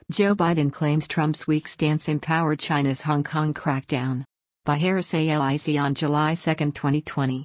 Joe Biden claims Trump's weak stance empowered China's Hong Kong crackdown. By Harris Alic on July 2, 2020.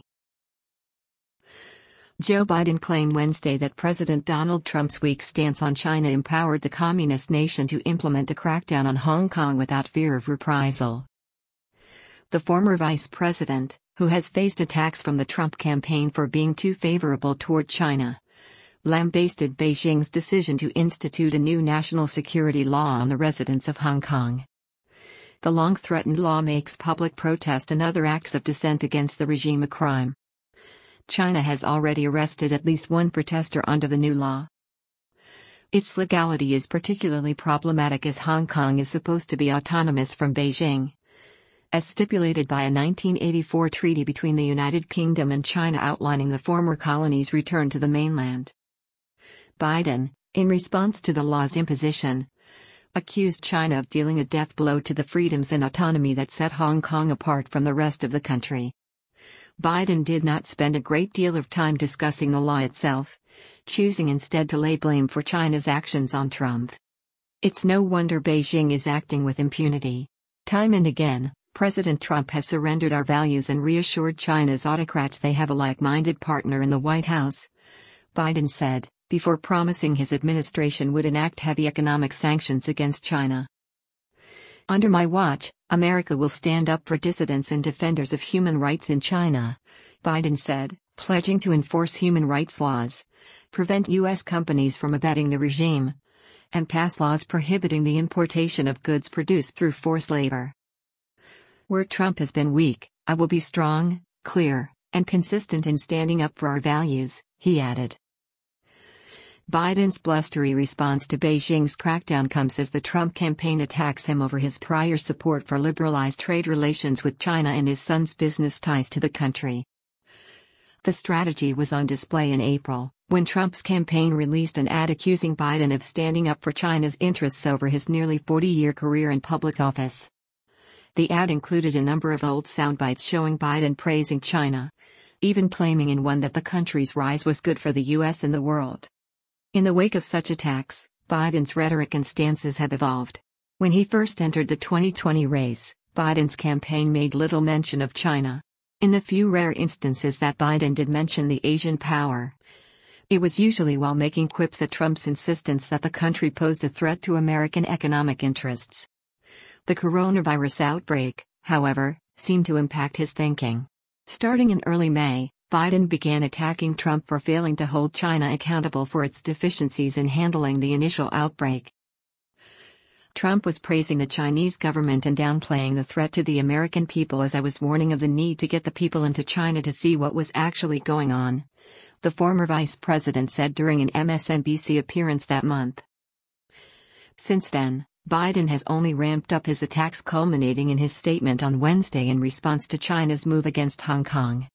Joe Biden claimed Wednesday that President Donald Trump's weak stance on China empowered the communist nation to implement a crackdown on Hong Kong without fear of reprisal. The former vice president, who has faced attacks from the Trump campaign for being too favorable toward China, lambasted Beijing's decision to institute a new national security law on the residents of Hong Kong. The long-threatened law makes public protest and other acts of dissent against the regime a crime. China has already arrested at least one protester under the new law. Its legality is particularly problematic as Hong Kong is supposed to be autonomous from Beijing, as stipulated by a 1984 treaty between the United Kingdom and China outlining the former colony's return to the mainland. Biden, in response to the law's imposition, accused China of dealing a death blow to the freedoms and autonomy that set Hong Kong apart from the rest of the country. Biden did not spend a great deal of time discussing the law itself, choosing instead to lay blame for China's actions on Trump. It's no wonder Beijing is acting with impunity. Time and again, President Trump has surrendered our values and reassured China's autocrats they have a like-minded partner in the White House, Biden said, before promising his administration would enact heavy economic sanctions against China. Under my watch, America will stand up for dissidents and defenders of human rights in China, Biden said, pledging to enforce human rights laws, prevent U.S. companies from abetting the regime, and pass laws prohibiting the importation of goods produced through forced labor. Where Trump has been weak, I will be strong, clear, and consistent in standing up for our values, he added. Biden's blustery response to Beijing's crackdown comes as the Trump campaign attacks him over his prior support for liberalized trade relations with China and his son's business ties to the country. The strategy was on display in April, when Trump's campaign released an ad accusing Biden of standing up for China's interests over his nearly 40-year career in public office. The ad included a number of old soundbites showing Biden praising China, even claiming in one that the country's rise was good for the U.S. and the world. In the wake of such attacks, Biden's rhetoric and stances have evolved. When he first entered the 2020 race, Biden's campaign made little mention of China. In the few rare instances that Biden did mention the Asian power, it was usually while making quips at Trump's insistence that the country posed a threat to American economic interests. The coronavirus outbreak, however, seemed to impact his thinking. Starting in early May, Biden began attacking Trump for failing to hold China accountable for its deficiencies in handling the initial outbreak. Trump was praising the Chinese government and downplaying the threat to the American people as I was warning of the need to get the people into China to see what was actually going on, the former vice president said during an MSNBC appearance that month. Since then, Biden has only ramped up his attacks, culminating in his statement on Wednesday in response to China's move against Hong Kong.